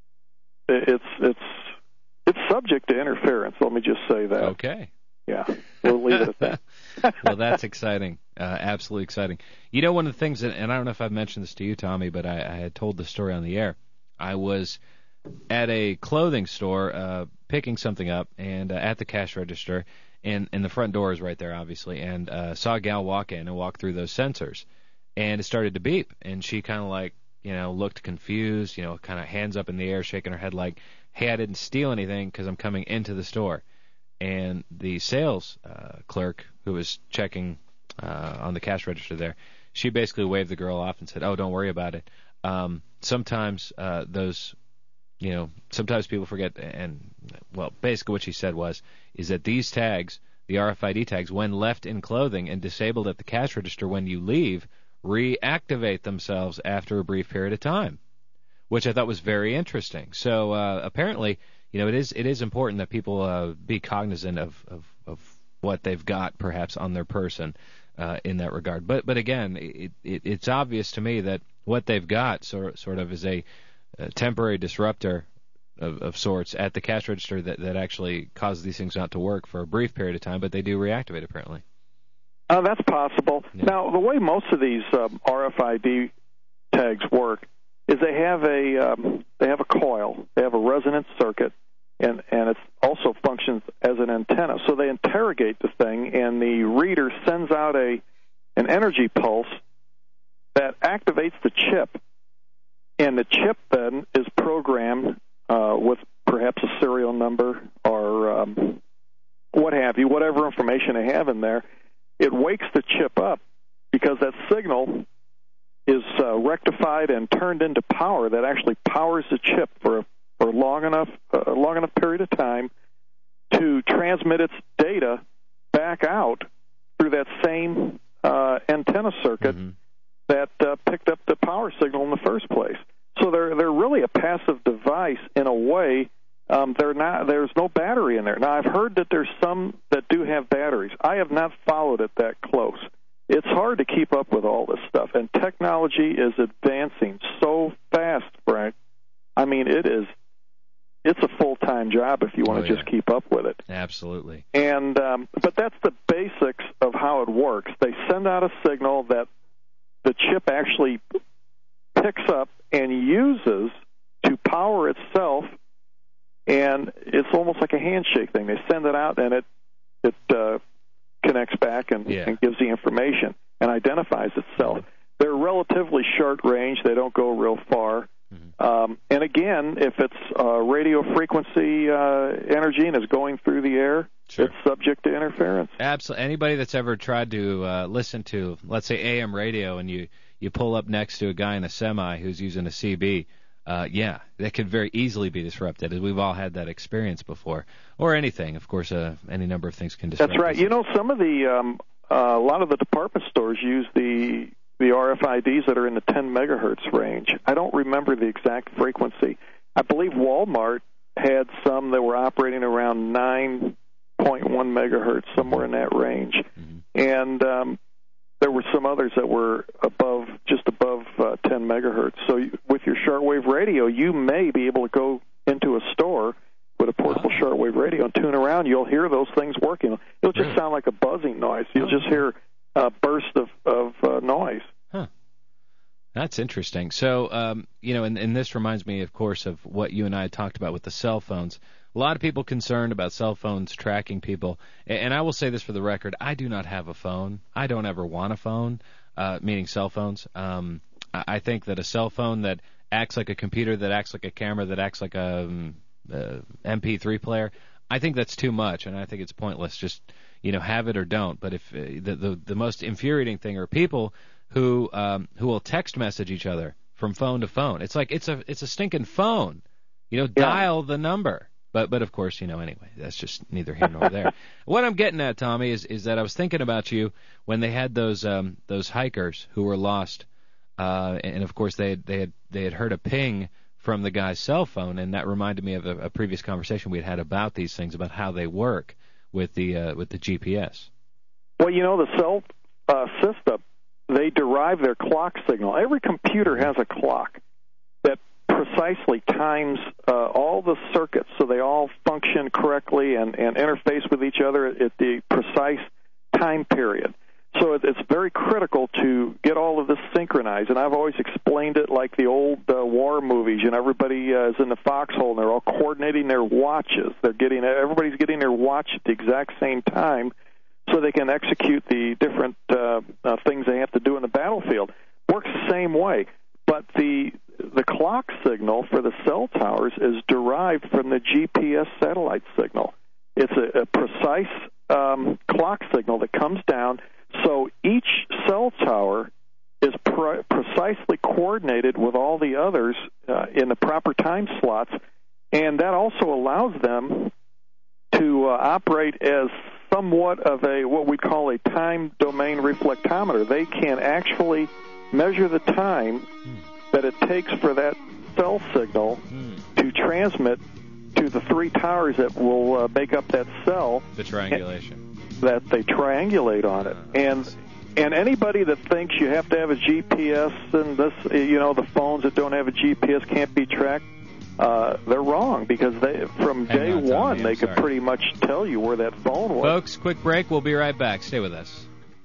it's subject to interference. Let me just say that. Okay. Yeah, we'll leave it at that. Well, that's exciting. Absolutely exciting. You know, one of the things, and I don't know if I've mentioned this to you, Tommy, but I had told the story on the air. I was at a clothing store picking something up, and at the cash register, and the front door is right there, obviously, and saw a gal walk in and walk through those sensors, and it started to beep, and she kind of like, looked confused, kind of hands up in the air, shaking her head like, hey, I didn't steal anything because I'm coming into the store. And the sales clerk who was checking on the cash register there, she basically waved the girl off and said, oh, don't worry about it. Sometimes sometimes people forget, and, well, basically what she said is that these tags, the RFID tags, when left in clothing and disabled at the cash register when you leave, reactivate themselves after a brief period of time, which I thought was very interesting. So apparently, it is important that people be cognizant of what they've got perhaps on their person in that regard. But again, it's obvious to me that what they've got sort of is a temporary disruptor of sorts at the cash register that actually causes these things not to work for a brief period of time, but they do reactivate apparently. That's possible. Yeah. Now, the way most of these RFID tags work is they have a coil, they have a resonance circuit, and it also functions as an antenna. So they interrogate the thing, and the reader sends out an energy pulse that activates the chip, and the chip then is programmed with perhaps a serial number or what have you, whatever information they have in there. It wakes the chip up because that signal is rectified and turned into power that actually powers the chip for a long enough period of time to transmit its data back out through that same antenna circuit that picked up the power signal in the first place. So they're really a passive device in a way. There's no battery in there. Now, I've heard that there's some that do have batteries. I have not followed it that close. It's hard to keep up with all this stuff, and technology is advancing so fast, Frank. I mean, it's a full-time job if you want to just keep up with it. Absolutely. And but that's the basics of how it works. They send out a signal that the chip actually picks up and uses to power itself, and it's almost like a handshake thing. They send it out, and it connects back and gives the information and identifies itself. They're relatively short range. They don't go real far. And again, if it's radio frequency energy and is going through the air, it's subject to interference. Absolutely. Anybody that's ever tried to listen to, let's say, AM radio, and you pull up next to a guy in a semi who's using a CB, that could very easily be disrupted. We've all had that experience before. Or anything. Of course, any number of things can disrupt. That's right. Some of the a lot of the department stores use the RFIDs that are in the 10 megahertz range. I don't remember the exact frequency. I believe Walmart had some that were operating around 9.1 megahertz, somewhere in that range. And there were some others that were just above 10 megahertz. So with your shortwave radio, you may be able to go into a store with a portable shortwave radio and tune around. You'll hear those things working. It'll just sound like a buzzing noise. You'll just hear a burst of noise. Huh. That's interesting. So, and this reminds me, of course, of what you and I had talked about with the cell phones. A lot of people concerned about cell phones tracking people. And I will say this for the record, I do not have a phone. I don't ever want a phone, meaning cell phones. I think that a cell phone that acts like a computer, that acts like a camera, that acts like a MP3 player, I think that's too much, and I think it's pointless. Just, have it or don't. But if the most infuriating thing are people who will text message each other from phone to phone. It's like it's a stinking phone. Dial the number. But of course, anyway, that's just neither here nor there. What I'm getting at, Tommy, is that I was thinking about you when they had those hikers who were lost, and of course they had heard a ping from the guy's cell phone, and that reminded me of a previous conversation we had about these things, about how they work with the GPS. Well, the cell system, they derive their clock signal. Every computer has a clock that precisely times all the circuits so they all function correctly and interface with each other at the precise time period. So it's very critical to get all of this synchronized. And I've always explained it like the old war movies. You know, everybody is in the foxhole, and they're all coordinating their watches. Everybody's getting their watch at the exact same time, so they can execute the different things they have to do in the battlefield. Works the same way. But the clock signal for the cell towers is derived from the GPS satellite signal. It's a precise clock signal that comes down, so each cell tower is precisely coordinated with all the others in the proper time slots, and that also allows them to operate as somewhat of what we call a time domain reflectometer. They can actually measure the time that it takes for that cell signal to transmit to the three towers that will make up that cell. The triangulation. That they triangulate on it. And anybody that thinks you have to have a GPS and this, the phones that don't have a GPS can't be tracked, they're wrong, because from day one they could pretty much tell you where that phone was. Folks, quick break. We'll be right back. Stay with us.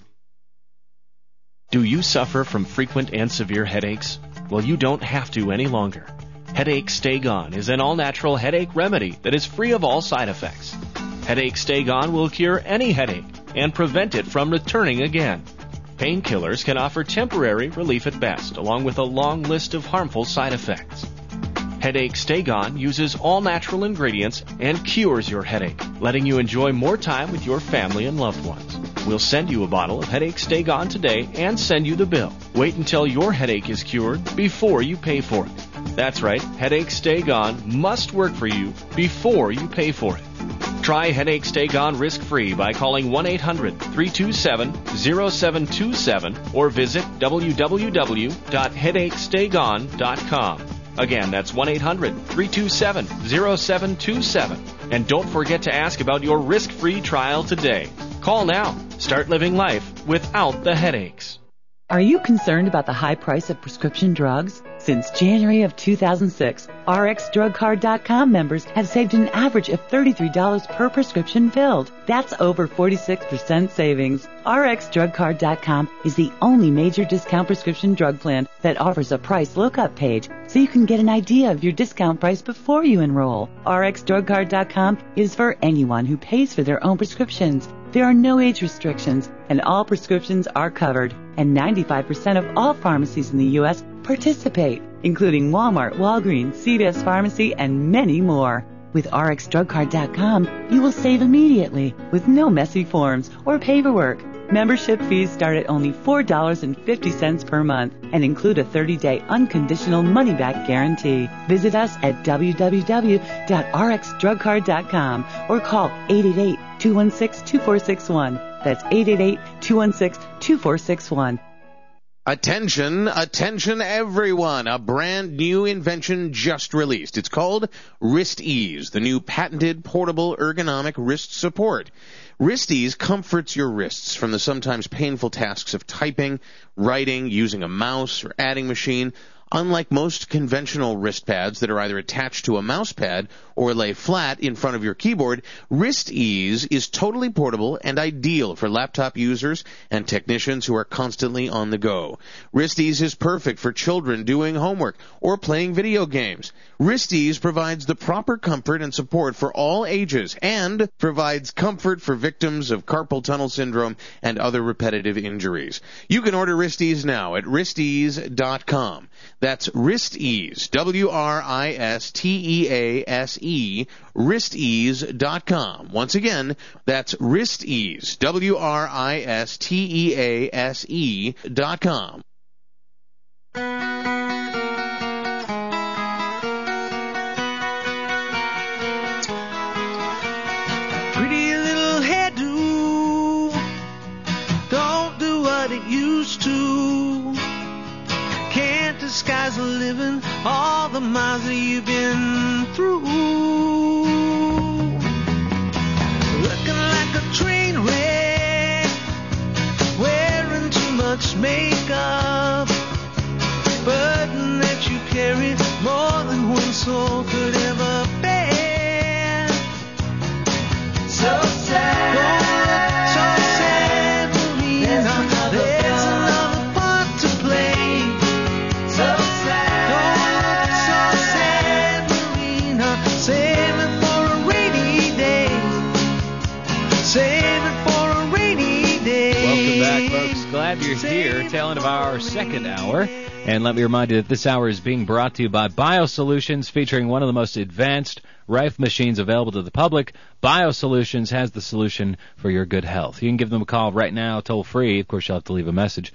Do you suffer from frequent and severe headaches? Well, you don't have to any longer. Headache Stay Gone is an all-natural headache remedy that is free of all side effects. Headache Stay Gone will cure any headache and prevent it from returning again. Painkillers can offer temporary relief at best, along with a long list of harmful side effects. Headache Stay Gone uses all-natural ingredients and cures your headache, letting you enjoy more time with your family and loved ones. We'll send you a bottle of Headache Stay Gone today and send you the bill. Wait until your headache is cured before you pay for it. That's right, Headache Stay Gone must work for you before you pay for it. Try Headache Stay Gone risk-free by calling 1-800-327-0727 or visit www.headachestaygone.com. Again, that's 1-800-327-0727. And don't forget to ask about your risk-free trial today. Call now. Start living life without the headaches. Are you concerned about the high price of prescription drugs? Since January of 2006, RxDrugCard.com members have saved an average of $33 per prescription filled. That's over 46% savings. RxDrugCard.com is the only major discount prescription drug plan that offers a price lookup page, so you can get an idea of your discount price before you enroll. RxDrugCard.com is for anyone who pays for their own prescriptions. There are no age restrictions, and all prescriptions are covered. And 95% of all pharmacies in the U.S. participate, including Walmart, Walgreens, CVS Pharmacy, and many more. With RxDrugCard.com, you will save immediately with no messy forms or paperwork. Membership fees start at only $4.50 per month and include a 30-day unconditional money-back guarantee. Visit us at www.rxdrugcard.com or call 888-216-2461. That's 888-216-2461. Attention everyone. A brand new invention just released. It's called Wrist Ease, the new patented portable ergonomic wrist support. Wrist Ease comforts your wrists from the sometimes painful tasks of typing, writing, using a mouse, or adding machine. Unlike most conventional wrist pads that are either attached to a mouse pad or lay flat in front of your keyboard, Wrist Ease is totally portable and ideal for laptop users and technicians who are constantly on the go. Wrist Ease is perfect for children doing homework or playing video games. Wrist Ease provides the proper comfort and support for all ages and provides comfort for victims of carpal tunnel syndrome and other repetitive injuries. You can order Wrist Ease now at wristease.com. That's Wrist Ease, WRISTEASE, wristease.com. Once again, that's Wrist Ease, WRISTEASE.com. Pretty little hairdo, don't do what it used to. Can't disguise a living, all the miles that you've been through. Looking like a train wreck, wearing too much makeup, burden that you carry more than one soul could ever bear. So sad, so sad. glad you're here. Tail end of our second hour. And let me remind you that this hour is being brought to you by BioSolutions, featuring one of the most advanced Rife machines available to the public. BioSolutions has the solution for your good health. You can give them a call right now, toll free. Of course, you'll have to leave a message.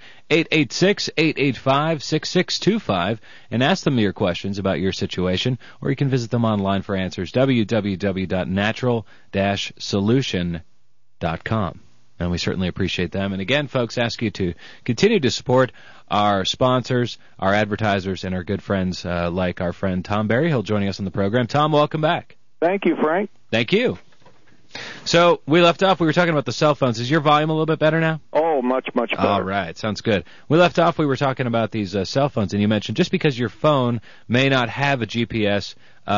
886-885-6625, and ask them your questions about your situation, or you can visit them online for answers, www.natural-solution.com. And we certainly appreciate them. And again, folks, ask you to continue to support our sponsors, our advertisers, and our good friends like our friend Tom Berryhill joining us on the program. Tom, welcome back. Thank you, Frank. Thank you. So we left off, we were talking about the cell phones. Is your volume a little bit better now? Oh, much, much better. All right, sounds good. We left off, we were talking about these cell phones, and you mentioned just because your phone may not have a GPS,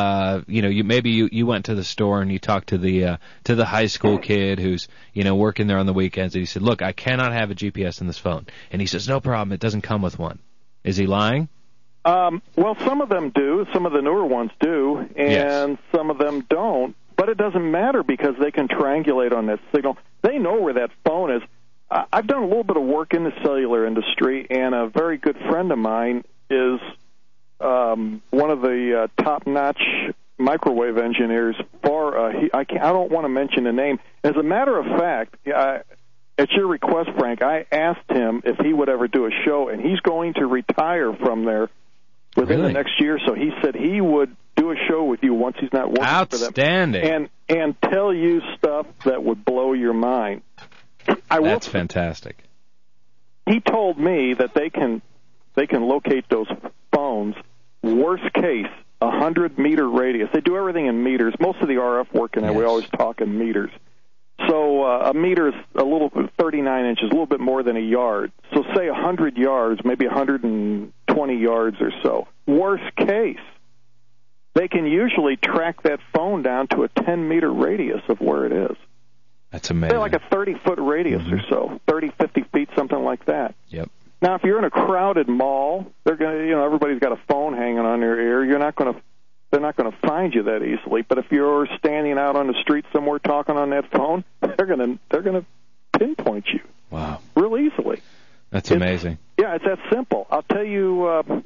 you went to the store and you talked to the high school kid who's working there on the weekends, and he said, "Look, I cannot have a GPS in this phone," and he says, "No problem, it doesn't come with one." Is he lying? Well, some of them do. Some of the newer ones do, and some of them don't. But it doesn't matter because they can triangulate on that signal. They know where that phone is. I've done a little bit of work in the cellular industry, and a very good friend of mine is one of the top-notch microwave engineers. I don't want to mention the name. As a matter of fact, at your request, Frank, I asked him if he would ever do a show, and he's going to retire from there within the next year. So he said he would do a show with you once he's not working for them. Outstanding. And tell you stuff that would blow your mind. That's fantastic. He told me that they can locate those phones, worst case, 100-meter radius. They do everything in meters. Most of the RF work in there, we always talk in meters. So a meter is 39 inches, a little bit more than a yard. So say 100 yards, maybe 120 yards or so. Worst case, they can usually track that phone down to a 10-meter radius of where it is. That's amazing. They're like a 30-foot radius or so, 30, 50 feet, something like that. Yep. Now, if you're in a crowded mall, they're going to, everybody's got a phone hanging on their ear. They're not going to find you that easily. But if you're standing out on the street somewhere talking on that phone, they're going to pinpoint you. Wow. Real easily. That's amazing. It's that simple. I'll tell you.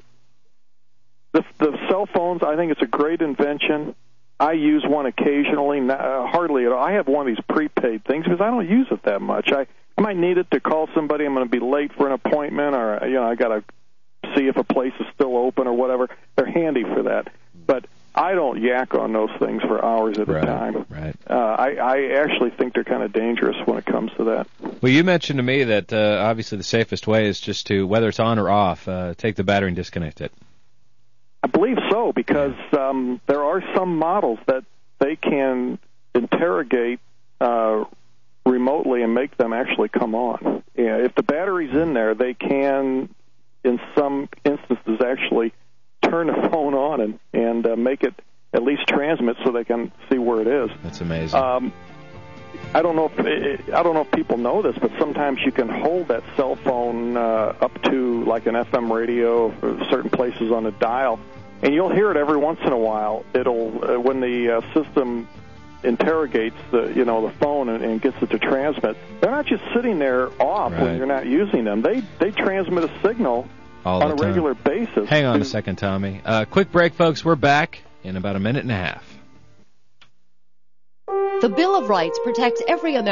The cell phones, I think it's a great invention. I use one occasionally, hardly at all. I have one of these prepaid things because I don't use it that much. I might need it to call somebody. I'm going to be late for an appointment, or I got to see if a place is still open or whatever. They're handy for that. But I don't yak on those things for hours at a time. Right. I actually think they're kind of dangerous when it comes to that. Well, you mentioned to me that obviously the safest way is just to, whether it's on or off, take the battery and disconnect it. I believe so, because there are some models that they can interrogate remotely and make them actually come on. If the battery's in there, they can, in some instances, actually turn the phone on and make it at least transmit so they can see where it is. That's amazing. I don't know if people know this, but sometimes you can hold that cell phone up to like an FM radio for certain places on a dial, and you'll hear it every once in a while. It'll when the system interrogates the phone and gets it to transmit. They're not just sitting there off when you're not using them. They transmit a signal on a regular basis. Hang on a second, Tommy. Quick break, folks. We're back in about a minute and a half. The Bill of Rights protects every American.